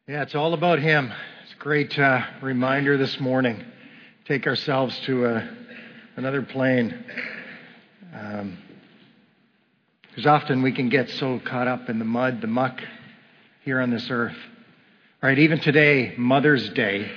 Yeah, it's all about Him. It's a great reminder this morning. Take ourselves to another plane. Because often we can get so caught up in the mud, the muck here on this earth. Right, even today, Mother's Day,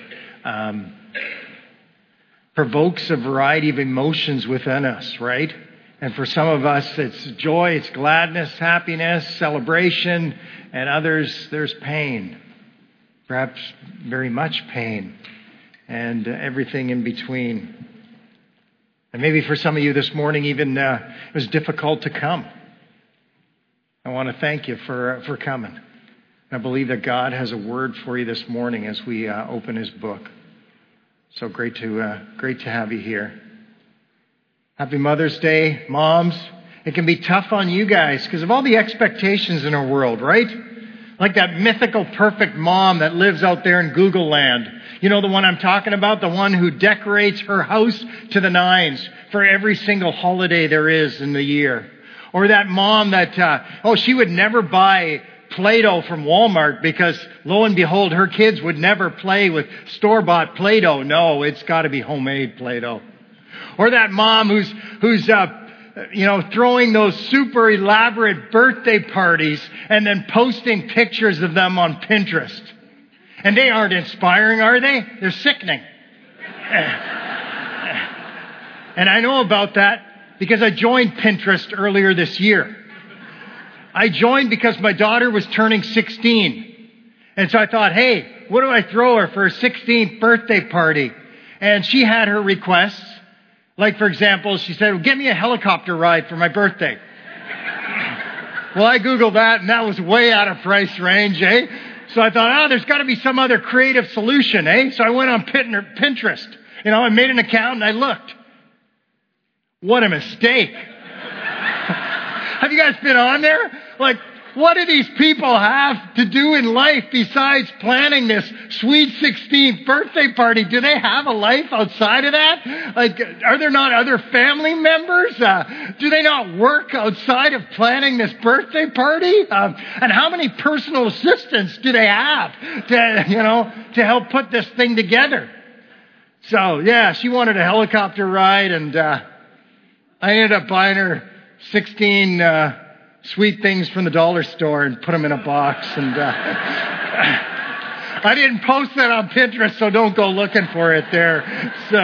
provokes a variety of emotions within us, right? And for some of us, it's joy, it's gladness, happiness, celebration, and others, there's pain. Perhaps very much pain and everything in between. And maybe for some of you this morning, even it was difficult to come. I want to thank you for coming. And I believe that God has a word for you this morning as we open His book. So great to have you here. Happy Mother's Day, moms. It can be tough on you guys because of all the expectations in our world, right? Like that mythical perfect mom that lives out there in Google land. You know the one I'm talking about? The one who decorates her house to the nines for every single holiday there is in the year. Or that mom that, she would never buy Play-Doh from Walmart because, lo and behold, her kids would never play with store-bought Play-Doh. No, it's got to be homemade Play-Doh. Or that mom who's throwing those super elaborate birthday parties and then posting pictures of them on Pinterest. And they aren't inspiring, are they? They're sickening. And I know about that because I joined Pinterest earlier this year. I joined because my daughter was turning 16. And so I thought, hey, what do I throw her for her 16th birthday party? And she had her requests. Like, for example, she said, well, get me a helicopter ride for my birthday. Well, I Googled that, and that was way out of price range, eh? So I thought, there's got to be some other creative solution, eh? So I went on Pinterest. I made an account, and I looked. What a mistake. Have you guys been on there? Like, what do these people have to do in life besides planning this sweet 16th birthday party? Do they have a life outside of that? Like, are there not other family members? Do they not work outside of planning this birthday party? And how many personal assistants do they have to help put this thing together? So, yeah, she wanted a helicopter ride, and I ended up buying her 16 sweet things from the dollar store and put them in a box. And I didn't post that on Pinterest, so don't go looking for it there. So,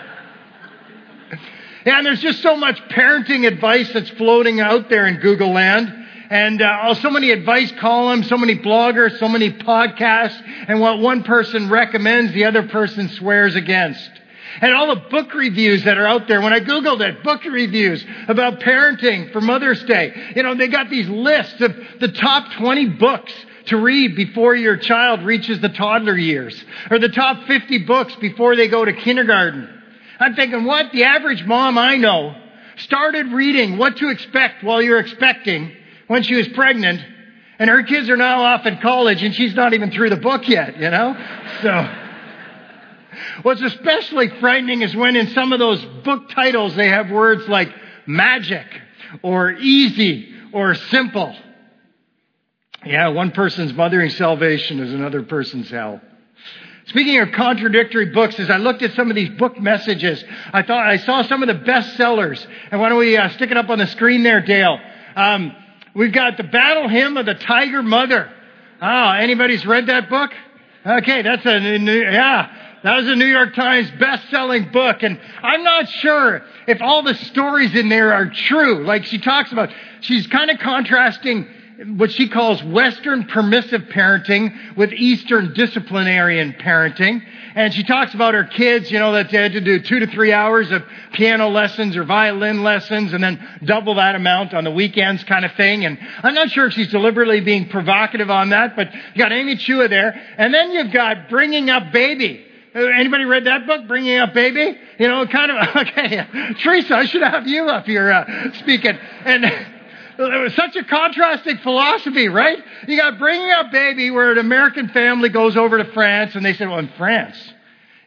and there's just so much parenting advice that's floating out there in Google land. And so many advice columns, so many bloggers, so many podcasts. And what one person recommends, the other person swears against. And all the book reviews that are out there, when I Googled it, book reviews about parenting for Mother's Day, they got these lists of the top 20 books to read before your child reaches the toddler years, or the top 50 books before they go to kindergarten. I'm thinking, what? The average mom I know started reading What to Expect While You're Expecting when she was pregnant, and her kids are now off in college, and she's not even through the book yet, So what's especially frightening is when in some of those book titles they have words like magic or easy or simple. Yeah, one person's mothering salvation is another person's hell. Speaking of contradictory books, as I looked at some of these book messages, I thought I saw some of the bestsellers. And why don't we stick it up on the screen there, Dale? We've got The Battle Hymn of the Tiger Mother. Anybody's read that book? Okay, that was a New York Times best-selling book, and I'm not sure if all the stories in there are true. Like she's kind of contrasting what she calls Western permissive parenting with Eastern disciplinarian parenting. And she talks about her kids, that they had to do 2 to 3 hours of piano lessons or violin lessons and then double that amount on the weekends kind of thing. And I'm not sure if she's deliberately being provocative on that, but you got Amy Chua there. And then you've got Bringing Up Baby. Anybody read that book, Bringing Up Baby? Okay, Teresa, I should have you up here speaking. And it was such a contrasting philosophy, right? You got Bringing Up Baby, where an American family goes over to France, and they said, well, in France,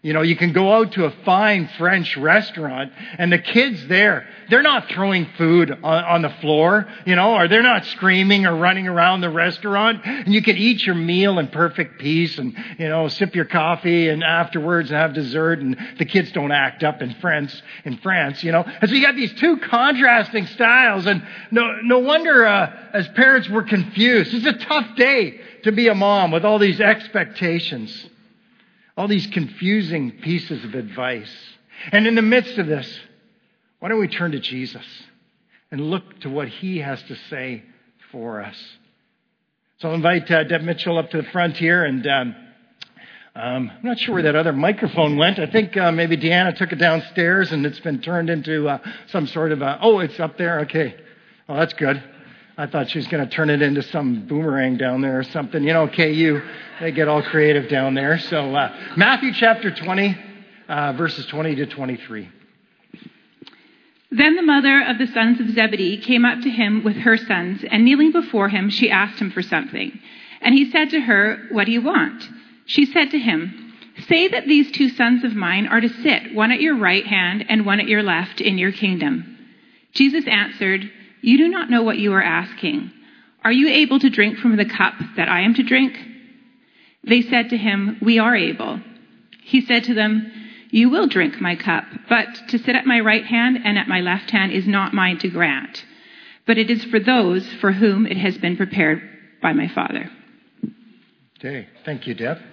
You know, you can go out to a fine French restaurant and the kids there, they're not throwing food on the floor, you know, or they're not screaming or running around the restaurant. And you can eat your meal in perfect peace and, you know, sip your coffee and afterwards have dessert, and the kids don't act up in France, you know. And so you got these two contrasting styles, and no wonder as parents we're confused. It's a tough day to be a mom with all these expectations. All these confusing pieces of advice. And in the midst of this, why don't we turn to Jesus and look to what he has to say for us? So I'll invite Deb Mitchell up to the front here. And I'm not sure where that other microphone went. I think maybe Deanna took it downstairs and it's been turned into some sort of it's up there. Okay. Oh, that's good. I thought she was going to turn it into some boomerang down there or something. You know, KU, they get all creative down there. So Matthew chapter 20, verses 20 to 23. Then the mother of the sons of Zebedee came up to him with her sons, and kneeling before him, she asked him for something. And he said to her, "What do you want?" She said to him, "Say that these two sons of mine are to sit, one at your right hand and one at your left, in your kingdom." Jesus answered, "You do not know what you are asking. Are you able to drink from the cup that I am to drink?" They said to him, "We are able." He said to them, "You will drink my cup, but to sit at my right hand and at my left hand is not mine to grant, but it is for those for whom it has been prepared by my Father." Okay, thank you, Deb.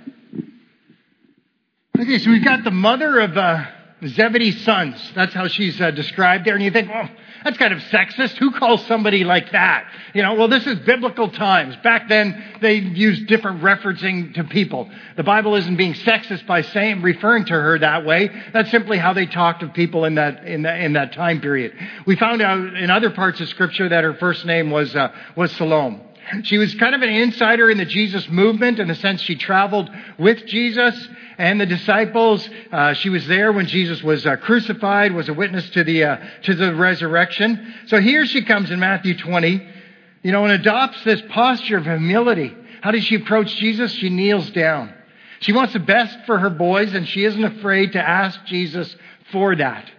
Okay, so we've got the mother of Zebedee's sons. That's how she's described there. And you think, well, that's kind of sexist. Who calls somebody like that? You know, well, this is biblical times. Back then, they used different referencing to people. The Bible isn't being sexist by referring to her that way. That's simply how they talked of people in that time period. We found out in other parts of Scripture that her first name was Salome. She was kind of an insider in the Jesus movement in the sense she traveled with Jesus and the disciples. She was there when Jesus was crucified, was a witness to the resurrection. So here she comes in Matthew 20, you know, and adopts this posture of humility. How does she approach Jesus? She kneels down. She wants the best for her boys, and she isn't afraid to ask Jesus for that.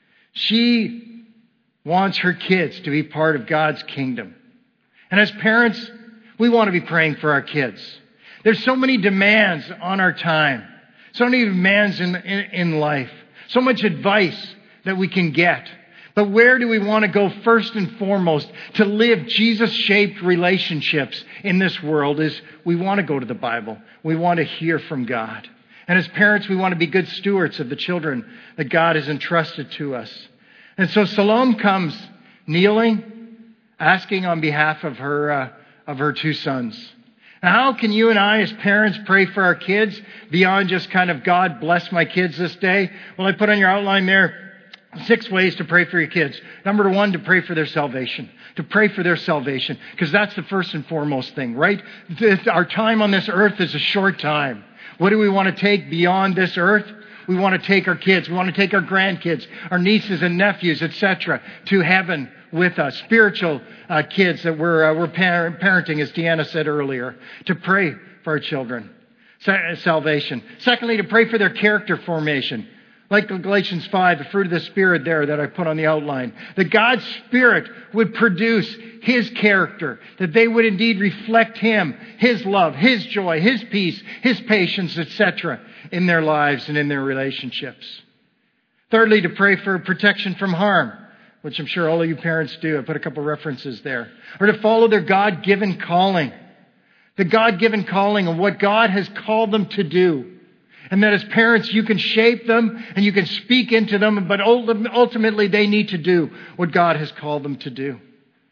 She wants her kids to be part of God's kingdom. And as parents, we want to be praying for our kids. There's so many demands on our time. So many demands in life. So much advice that we can get. But where do we want to go first and foremost to live Jesus-shaped relationships in this world is we want to go to the Bible. We want to hear from God. And as parents, we want to be good stewards of the children that God has entrusted to us. And so Salome comes kneeling, asking on behalf of her two sons. Now, how can you and I as parents pray for our kids beyond just kind of, God bless my kids this day? Well, I put on your outline there 6 ways to pray for your kids. Number 1, to pray for their salvation. To pray for their salvation. Because that's the first and foremost thing, right? Our time on this earth is a short time. What do we want to take beyond this earth? We want to take our kids. We want to take our grandkids, our nieces and nephews, etc., to heaven with us. Spiritual kids that we're parenting, as Deanna said earlier, to pray for our children. Salvation. Secondly, to pray for their character formation. Like Galatians 5, the fruit of the Spirit there that I put on the outline. That God's Spirit would produce His character. That they would indeed reflect Him, His love, His joy, His peace, His patience, etc. in their lives and in their relationships. Thirdly, to pray for protection from harm, which I'm sure all of you parents do. I put a couple references there. Or to follow their God-given calling. The God-given calling of what God has called them to do. And that as parents, you can shape them and you can speak into them, but ultimately they need to do what God has called them to do.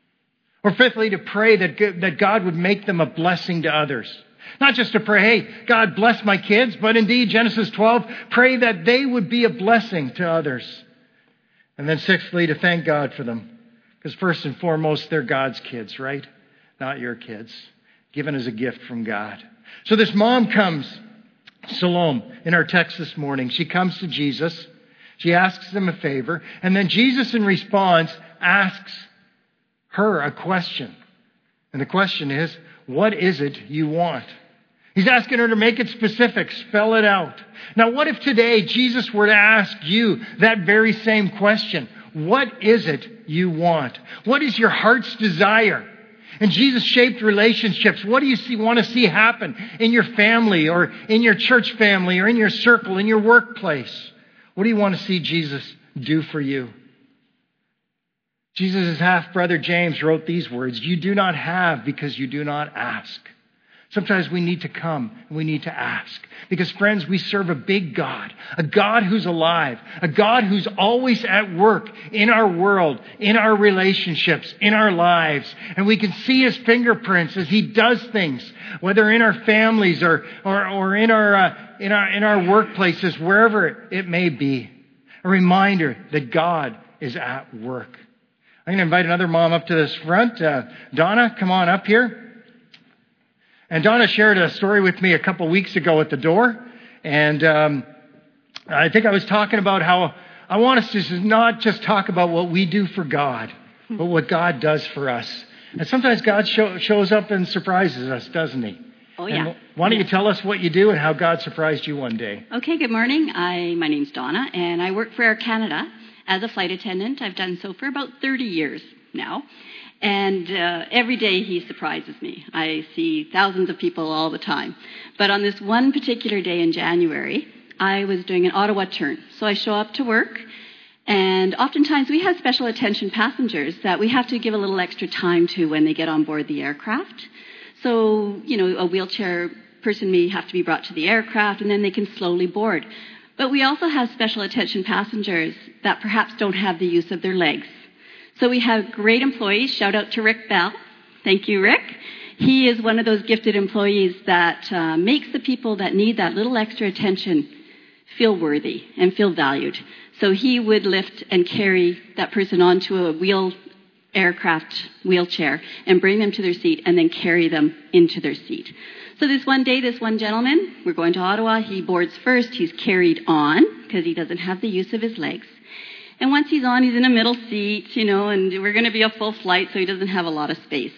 Or fifthly, to pray that God would make them a blessing to others. Not just to pray, hey, God bless my kids, but indeed, Genesis 12, pray that they would be a blessing to others. And then sixthly, to thank God for them. Because first and foremost, they're God's kids, right? Not your kids. Given as a gift from God. So this mom comes, Salome, in our text this morning. She comes to Jesus. She asks him a favor. And then Jesus, in response, asks her a question. And the question is, what is it you want? He's asking her to make it specific, spell it out. Now, what if today Jesus were to ask you that very same question? What is it you want? What is your heart's desire? And Jesus shaped relationships. What do you want to see happen in your family or in your church family or in your circle, in your workplace? What do you want to see Jesus do for you? Jesus' half-brother James wrote these words, "You do not have because you do not ask." Sometimes we need to come and we need to ask. Because, friends, we serve a big God, a God who's alive, a God who's always at work in our world, in our relationships, in our lives. And we can see His fingerprints as He does things, whether in our families or in our workplaces, wherever it may be. A reminder that God is at work. I'm going to invite another mom up to this front. Donna, come on up here. And Donna shared a story with me a couple weeks ago at the door. And I think I was talking about how I want us to not just talk about what we do for God, but what God does for us. And sometimes God shows up and surprises us, doesn't He? Oh, yeah. And why don't you tell us what you do and how God surprised you one day? Okay, good morning. My name's Donna, and I work for Air Canada as a flight attendant. I've done so for about 30 years now. And every day He surprises me. I see thousands of people all the time. But on this one particular day in January, I was doing an Ottawa turn. So I show up to work, and oftentimes we have special attention passengers that we have to give a little extra time to when they get on board the aircraft. So, a wheelchair person may have to be brought to the aircraft, and then they can slowly board. But we also have special attention passengers that perhaps don't have the use of their legs. So we have great employees. Shout out to Rick Bell. Thank you, Rick. He is one of those gifted employees that makes the people that need that little extra attention feel worthy and feel valued. So he would lift and carry that person onto a aircraft wheelchair and bring them to their seat and then carry them into their seat. So this one day, this one gentleman, we're going to Ottawa. He boards first. He's carried on because he doesn't have the use of his legs. And once he's on, he's in a middle seat, and we're going to be a full flight, so he doesn't have a lot of space.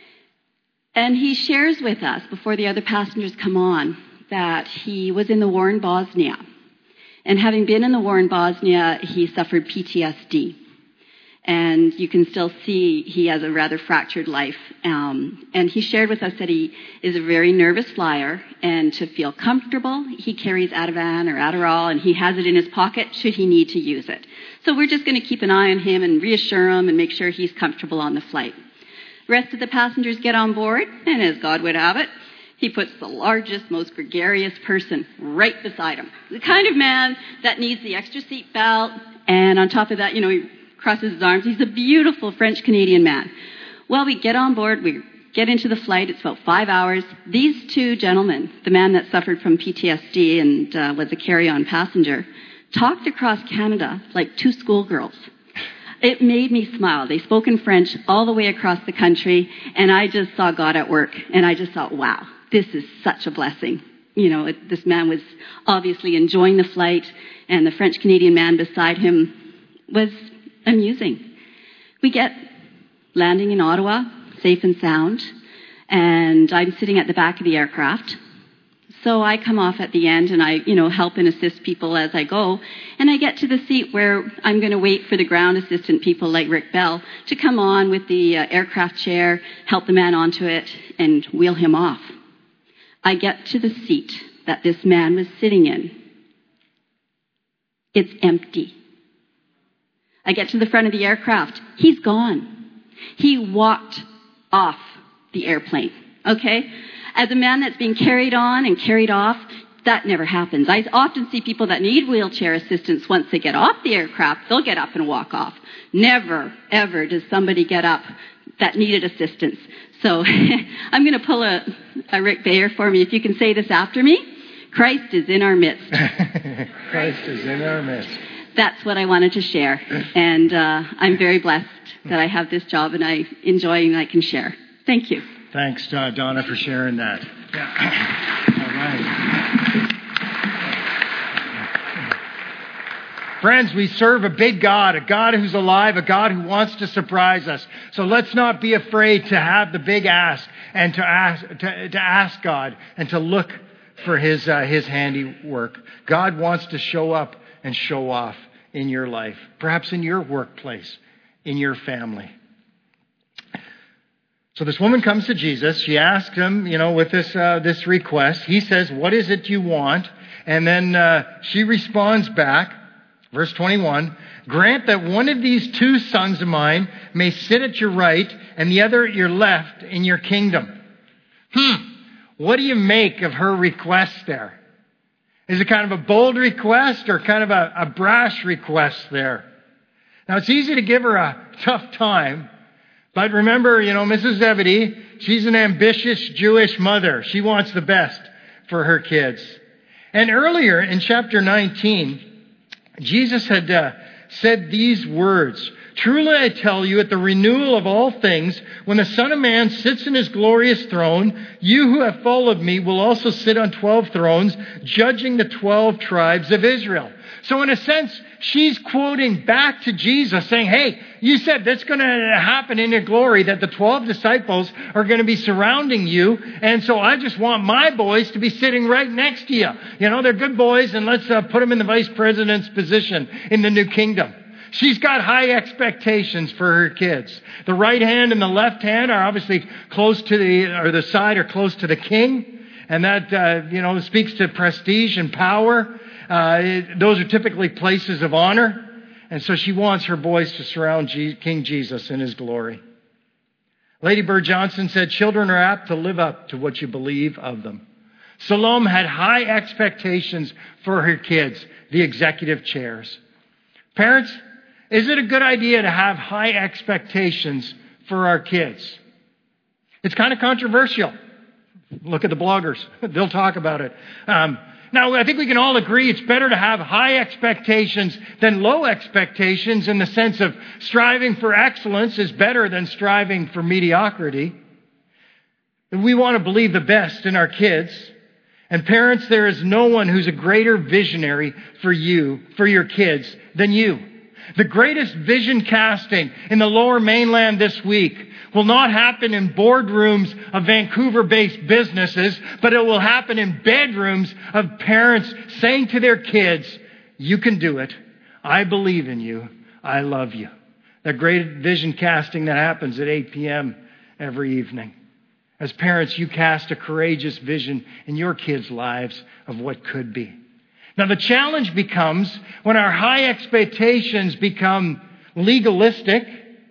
And he shares with us, before the other passengers come on, that he was in the war in Bosnia. And having been in the war in Bosnia, he suffered PTSD. And you can still see he has a rather fractured life. And he shared with us that he is a very nervous flyer, and to feel comfortable, he carries Ativan or Adderall, and he has it in his pocket should he need to use it. So we're just going to keep an eye on him and reassure him and make sure he's comfortable on the flight. The rest of the passengers get on board, and as God would have it, he puts the largest, most gregarious person right beside him. The kind of man that needs the extra seat belt, and on top of that, he crosses his arms. He's a beautiful French-Canadian man. Well, we get on board, we get into the flight. It's about 5 hours. These two gentlemen, the man that suffered from PTSD and was a carry-on passenger, talked across Canada like two schoolgirls. It made me smile. They spoke in French all the way across the country, and I just saw God at work, and I just thought, wow, this is such a blessing. This man was obviously enjoying the flight, and the French-Canadian man beside him was amusing. We get landing in Ottawa, safe and sound, and I'm sitting at the back of the aircraft. So I come off at the end and I, help and assist people as I go. And I get to the seat where I'm going to wait for the ground assistant people like Rick Bell to come on with the aircraft chair, help the man onto it, and wheel him off. I get to the seat that this man was sitting in. It's empty. I get to the front of the aircraft. He's gone. He walked off the airplane. Okay? As a man that's being carried on and carried off, that never happens. I often see people that need wheelchair assistance. Once they get off the aircraft, they'll get up and walk off. Never, ever does somebody get up that needed assistance. So I'm going to pull a Rick Bayer for me. If you can say this after me. Christ is in our midst. Christ is in our midst. That's what I wanted to share. And I'm very blessed that I have this job and I enjoy and I can share. Thank you. Thanks, Donna, for sharing that. Yeah. All right. Friends, we serve a big God, a God who's alive, a God who wants to surprise us. So let's not be afraid to have the big ask and to ask God and to look for His handiwork. God wants to show up and show off in your life, perhaps in your workplace, in your family. So this woman comes to Jesus. She asks him, with this request. He says, "What is it you want?" And then she responds back. Verse 21, "Grant that one of these 2 sons of mine may sit at your right and the other at your left in your kingdom." What do you make of her request there? Is it kind of a bold request or kind of a brash request there? Now, it's easy to give her a tough time. But remember, Mrs. Zebedee, she's an ambitious Jewish mother. She wants the best for her kids. And earlier in chapter 19, Jesus had said these words, "Truly I tell you, at the renewal of all things, when the Son of Man sits in His glorious throne, you who have followed me will also sit on 12 thrones, judging the 12 tribes of Israel." So in a sense, she's quoting back to Jesus saying, hey, you said that's going to happen in your glory, that the 12 disciples are going to be surrounding you. And so I just want my boys to be sitting right next to you. They're good boys, and let's put them in the vice president's position in the new kingdom. She's got high expectations for her kids. The right hand and the left hand are obviously close to the side are close to the king. And that, speaks to prestige and power. Those are typically places of honor. And so she wants her boys to surround King Jesus in His glory. Lady Bird Johnson said, "Children are apt to live up to what you believe of them." Salome had high expectations for her kids, the executive chairs. Parents, is it a good idea to have high expectations for our kids? It's kind of controversial. Look at the bloggers. They'll talk about it. Now, I think we can all agree it's better to have high expectations than low expectations, in the sense of striving for excellence is better than striving for mediocrity. We want to believe the best in our kids. And parents, there is no one who's a greater visionary for your kids, than you. The greatest vision casting in the Lower Mainland this week will not happen in boardrooms of Vancouver-based businesses, but it will happen in bedrooms of parents saying to their kids, "You can do it. I believe in you. I love you." That great vision casting that happens at 8 p.m. every evening. As parents, you cast a courageous vision in your kids' lives of what could be. Now, the challenge becomes when our high expectations become legalistic,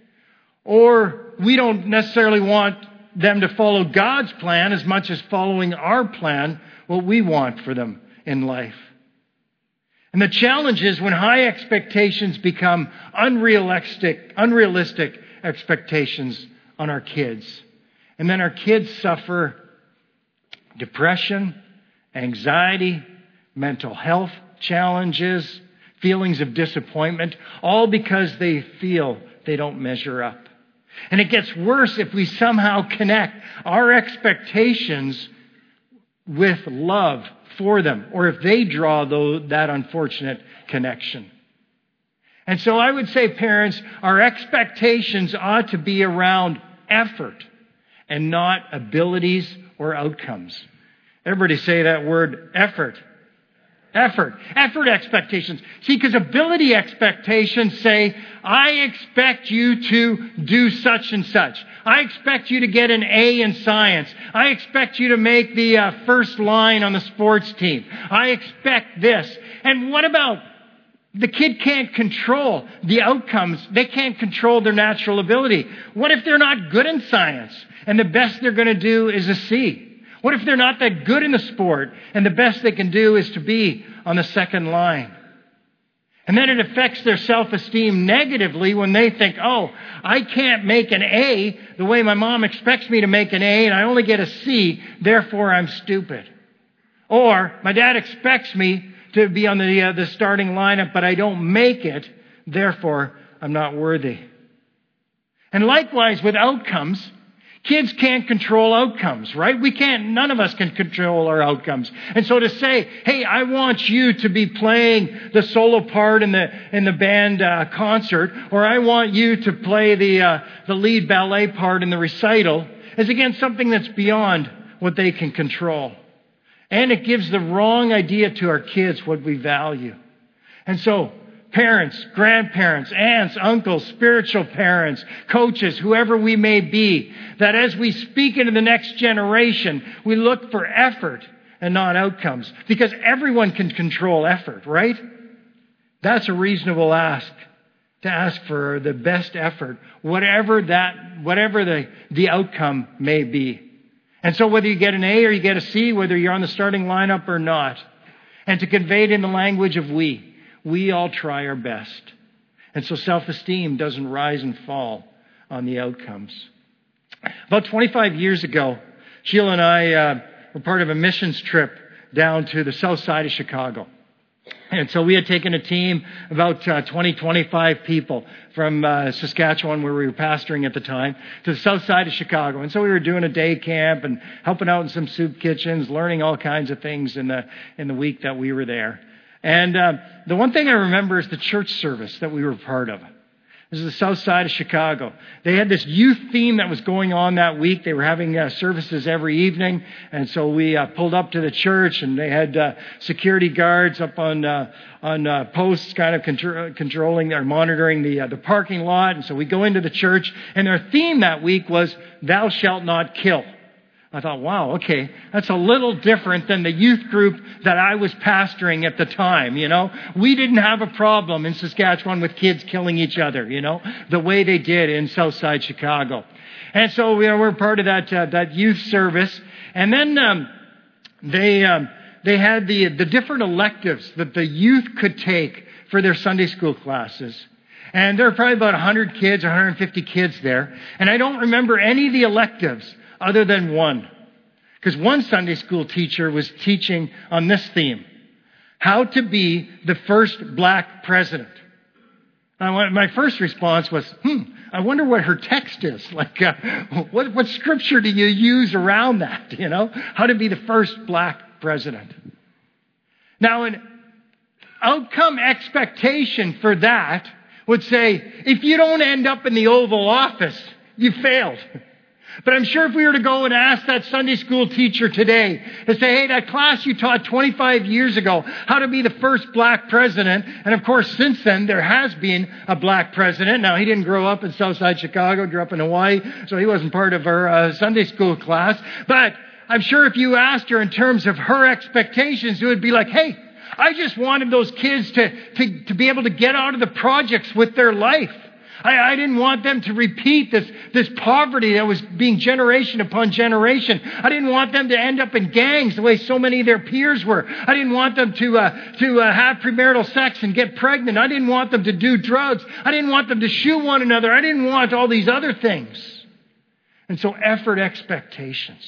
or we don't necessarily want them to follow God's plan as much as following our plan, what we want for them in life. And the challenge is when high expectations become unrealistic expectations on our kids. And then our kids suffer depression, anxiety, mental health challenges, feelings of disappointment, all because they feel they don't measure up. And it gets worse if we somehow connect our expectations with love for them, or if they draw that unfortunate connection. And so I would say, parents, our expectations ought to be around effort and not abilities or outcomes. Everybody say that word, effort. Effort expectations. See, because ability expectations say, I expect you to do such and such. I expect you to get an A in science. I expect you to make the first line on the sports team. I expect this. And what about the kid can't control the outcomes? They can't control their natural ability. What if they're not good in science and the best they're going to do is a C? What if they're not that good in the sport and the best they can do is to be on the second line? And then it affects their self-esteem negatively when they think, oh, I can't make an A the way my mom expects me to make an A, and I only get a C, therefore I'm stupid. Or my dad expects me to be on the starting lineup, but I don't make it, therefore I'm not worthy. And likewise with outcomes, Kids can't control outcomes, right? None of us can control our outcomes. And so to say, hey, I want you to be playing the solo part in the band concert, or I want you to play the lead ballet part in the recital, is again something that's beyond what they can control. And it gives the wrong idea to our kids what we value. And so, parents, grandparents, aunts, uncles, spiritual parents, coaches, whoever we may be, that as we speak into the next generation, we look for effort and not outcomes. Because everyone can control effort, right? That's a reasonable ask, to ask for the best effort, whatever the outcome may be. And so whether you get an A or you get a C, whether you're on the starting lineup or not, and to convey it in the language of we all try our best. And so self-esteem doesn't rise and fall on the outcomes. About 25 years ago, Sheila and I were part of a missions trip down to the south side of Chicago. And so we had taken a team, about 25 people from Saskatchewan, where we were pastoring at the time, to the south side of Chicago. And so we were doing a day camp and helping out in some soup kitchens, learning all kinds of things in the week that we were there. And the one thing I remember is the church service that we were part of. This is the south side of Chicago. They had this youth theme that was going on that week. They were having services every evening. And so we pulled up to the church, and they had security guards up on posts kind of controlling or monitoring the parking lot. And so we go into the church, and their theme that week was, "Thou shalt not kill." I thought, wow, okay, that's a little different than the youth group that I was pastoring at the time, you know. We didn't have a problem in Saskatchewan with kids killing each other, you know, the way they did in Southside Chicago. And so we're part of that youth service. And then they had the different electives that the youth could take for their Sunday school classes. And there were probably about 100 kids, 150 kids there. And I don't remember any of the electives other than one. Because one Sunday school teacher was teaching on this theme: how to be the first black president. My first response was, I wonder what her text is. Like, what scripture do you use around that? You know, how to be the first black president. Now, an outcome expectation for that would say, if you don't end up in the Oval Office, you failed. But I'm sure if we were to go and ask that Sunday school teacher today to say, hey, that class you taught 25 years ago, how to be the first black president. And of course, since then, there has been a black president. Now, he didn't grow up in Southside Chicago, grew up in Hawaii, so he wasn't part of our Sunday school class. But I'm sure if you asked her in terms of her expectations, it would be like, hey, I just wanted those kids to be able to get out of the projects with their life. I didn't want them to repeat this poverty that was being generation upon generation. I didn't want them to end up in gangs the way so many of their peers were. I didn't want them to have premarital sex and get pregnant. I didn't want them to do drugs. I didn't want them to shoot one another. I didn't want all these other things. And so effort expectations.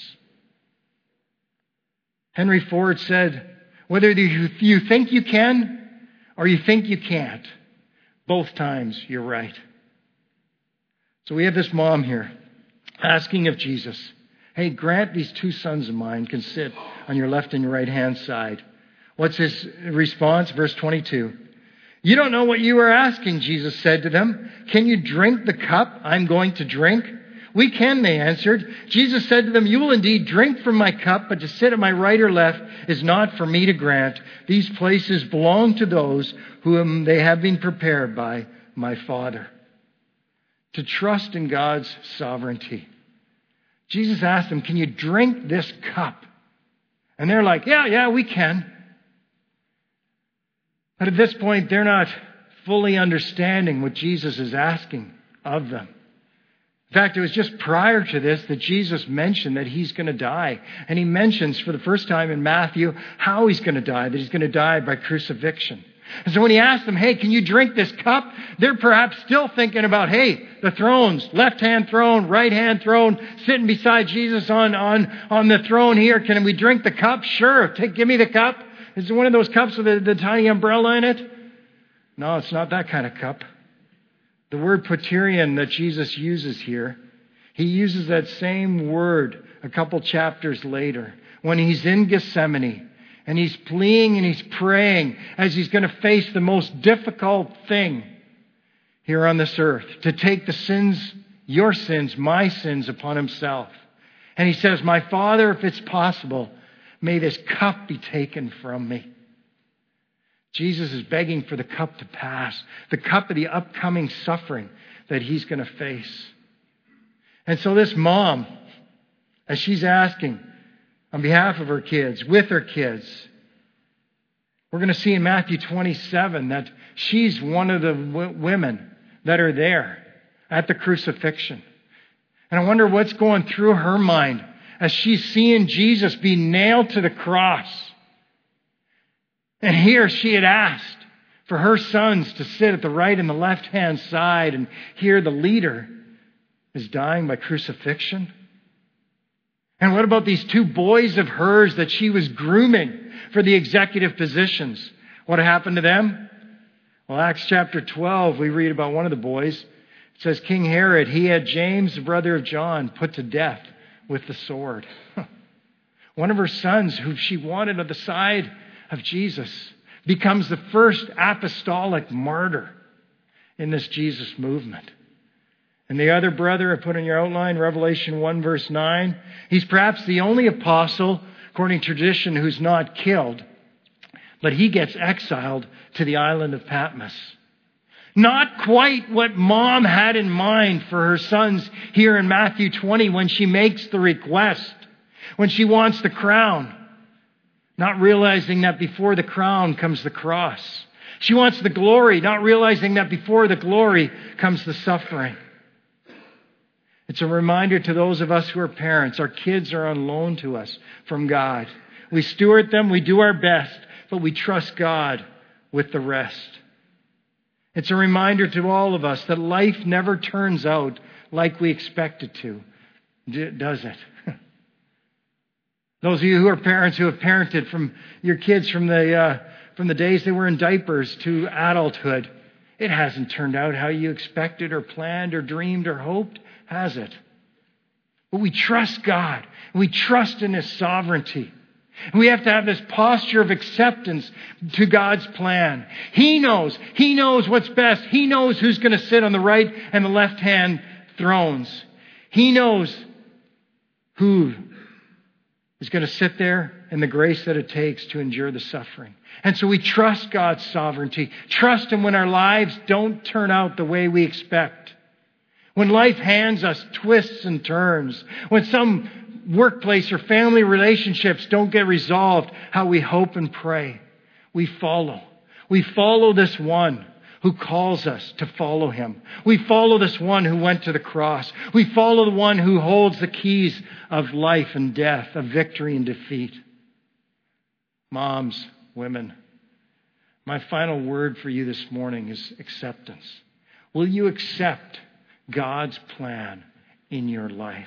Henry Ford said, whether you think you can or you think you can't, both times you're right. So we have this mom here asking of Jesus, hey, grant these two sons of mine can sit on your left and your right hand side. What's his response? Verse 22. You don't know what you are asking, Jesus said to them. Can you drink the cup I'm going to drink? We can, they answered. Jesus said to them, you will indeed drink from my cup, but to sit at my right or left is not for me to grant. These places belong to those whom they have been prepared by my Father. To trust in God's sovereignty. Jesus asked them, can you drink this cup? And they're like, yeah, we can. But at this point, they're not fully understanding what Jesus is asking of them. In fact, it was just prior to this that Jesus mentioned that he's going to die. And he mentions for the first time in Matthew how he's going to die, that he's going to die by crucifixion. And so when he asked them, hey, can you drink this cup? They're perhaps still thinking about, hey, the thrones, left-hand throne, right-hand throne, sitting beside Jesus on the throne here. Can we drink the cup? Sure. Give me the cup. Is it one of those cups with the tiny umbrella in it? No, it's not that kind of cup. The word poterion that Jesus uses here He uses that same word a couple chapters later when he's in Gethsemane and he's pleading and he's praying as he's going to face the most difficult thing here on this earth, to take the sins, your sins, my sins upon himself. And he says, my Father, if it's possible, may this cup be taken from me. Jesus is begging for the cup to pass, the cup of the upcoming suffering that he's going to face. And so this mom, as she's asking on behalf of her kids, with her kids, we're going to see in Matthew 27 that she's one of the women that are there at the crucifixion. And I wonder what's going through her mind as she's seeing Jesus be nailed to the cross. And here she had asked for her sons to sit at the right and the left-hand side, and here the leader is dying by crucifixion. And what about these two boys of hers that she was grooming for the executive positions? What happened to them? Well, Acts chapter 12, we read about one of the boys. It says, King Herod, he had James, the brother of John, put to death with the sword. One of her sons, who she wanted on the side of Jesus, becomes the first apostolic martyr in this Jesus movement. And the other brother, I put in your outline, Revelation 1 verse 9, he's perhaps the only apostle, according to tradition, who's not killed, but he gets exiled to the island of Patmos. Not quite what mom had in mind for her sons here in Matthew 20 when she makes the request, when she wants the crown. Not realizing that before the crown comes the cross. She wants the glory, not realizing that before the glory comes the suffering. It's a reminder to those of us who are parents. Our kids are on loan to us from God. We steward them, we do our best, but we trust God with the rest. It's a reminder to all of us that life never turns out like we expect it to, does it? Those of you who are parents who have parented from your kids from the days they were in diapers to adulthood, it hasn't turned out how you expected or planned or dreamed or hoped, has it? But we trust God. We trust in His sovereignty. We have to have this posture of acceptance to God's plan. He knows what's best. He knows who's going to sit on the right and the left-hand thrones. He knows who is going to sit there and the grace that it takes to endure the suffering. And so we trust God's sovereignty. Trust Him when our lives don't turn out the way we expect. When life hands us twists and turns. When some workplace or family relationships don't get resolved how we hope and pray. We follow. We follow this one who calls us to follow Him. We follow this one who went to the cross. We follow the one who holds the keys of life and death, of victory and defeat. Moms, women, my final word for you this morning is acceptance. Will you accept God's plan in your life?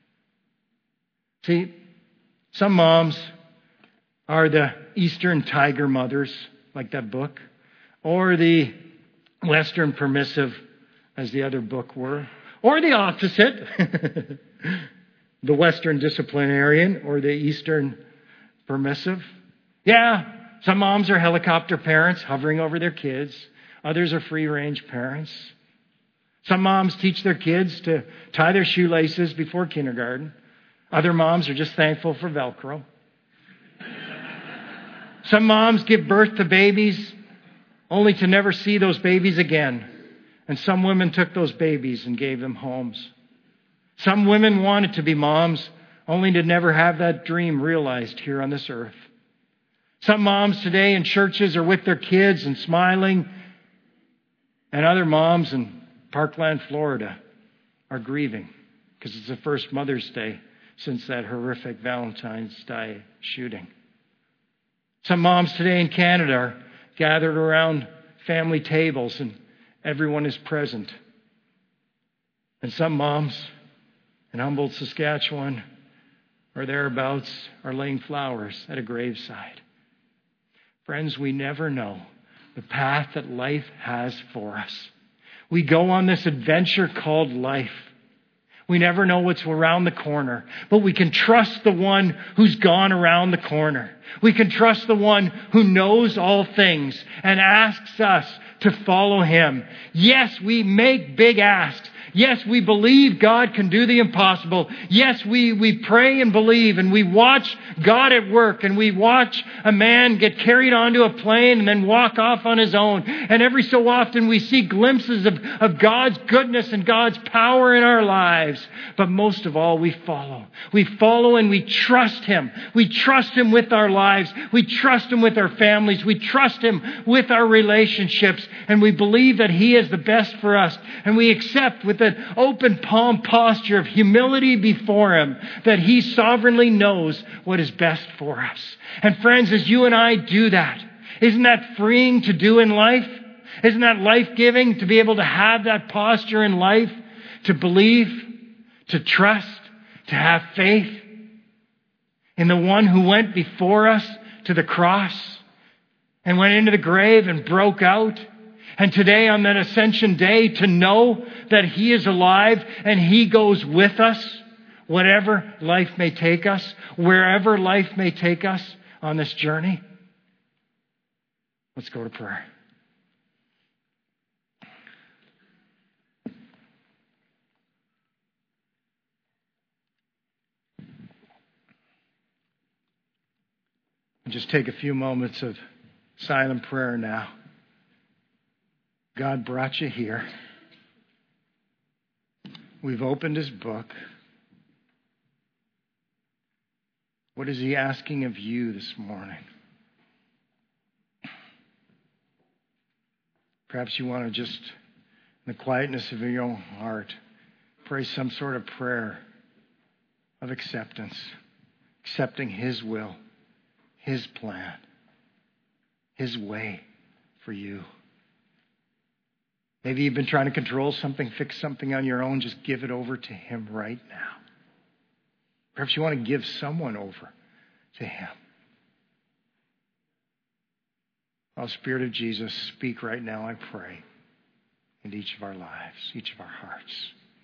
See, some moms are the Eastern tiger mothers, like that book, or the Western permissive, as the other book were, or the opposite, the Western disciplinarian or the Eastern permissive. Yeah, some moms are helicopter parents hovering over their kids. Others are free-range parents. Some moms teach their kids to tie their shoelaces before kindergarten. Other moms are just thankful for Velcro. Some moms give birth to babies only to never see those babies again. And some women took those babies and gave them homes. Some women wanted to be moms only to never have that dream realized here on this earth. Some moms today in churches are with their kids and smiling. And other moms in Parkland, Florida are grieving because it's the first Mother's Day since that horrific Valentine's Day shooting. Some moms today in Canada are gathered around family tables and everyone is present. And some moms in Humboldt, Saskatchewan, or thereabouts are laying flowers at a graveside. Friends, we never know the path that life has for us. We go on this adventure called life. We never know what's around the corner, but we can trust the one who's gone around the corner. We can trust the one who knows all things and asks us to follow him. Yes, we make big asks. Yes, we believe God can do the impossible. Yes, we pray and believe, and we watch God at work, and we watch a man get carried onto a plane and then walk off on his own. And every so often we see glimpses of God's goodness and God's power in our lives. But most of all, we follow. We follow and we trust him. We trust him with our lives. We trust him with our families. We trust him with our relationships. And we believe that he is the best for us. And we accept with an open palm posture of humility before him that he sovereignly knows what is best for us. And friends, as you and I do that, isn't that freeing to do in life? Isn't that life-giving to be able to have that posture in life? To believe, to trust, to have faith in the one who went before us to the cross and went into the grave and broke out. And today on that Ascension Day, to know that he is alive and he goes with us, whatever life may take us, wherever life may take us on this journey. Let's go to prayer. Just take a few moments of silent prayer now. God brought you here. We've opened his book. What is he asking of you this morning? Perhaps you want to just, in the quietness of your own heart, pray some sort of prayer of acceptance, accepting his will, his plan, his way for you. Maybe you've been trying to control something, fix something on your own. Just give it over to him right now. Perhaps you want to give someone over to him. Oh, Spirit of Jesus, speak right now, I pray, in each of our lives, each of our hearts.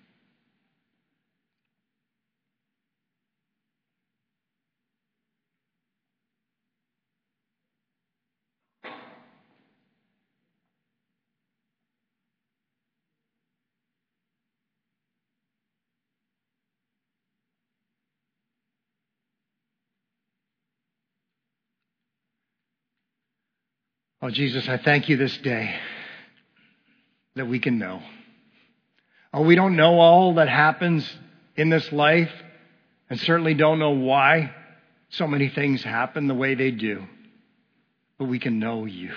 Oh, Jesus, I thank you this day that we can know. Oh, we don't know all that happens in this life and certainly don't know why so many things happen the way they do. But we can know you.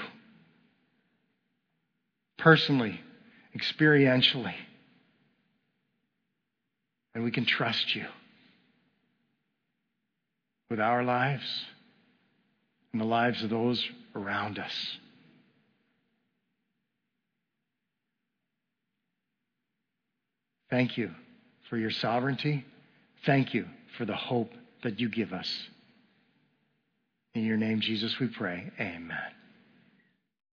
Personally, experientially. And we can trust you with our lives and the lives of those around us. Thank you for your sovereignty. Thank you for the hope that you give us. In your name, Jesus, we pray. Amen.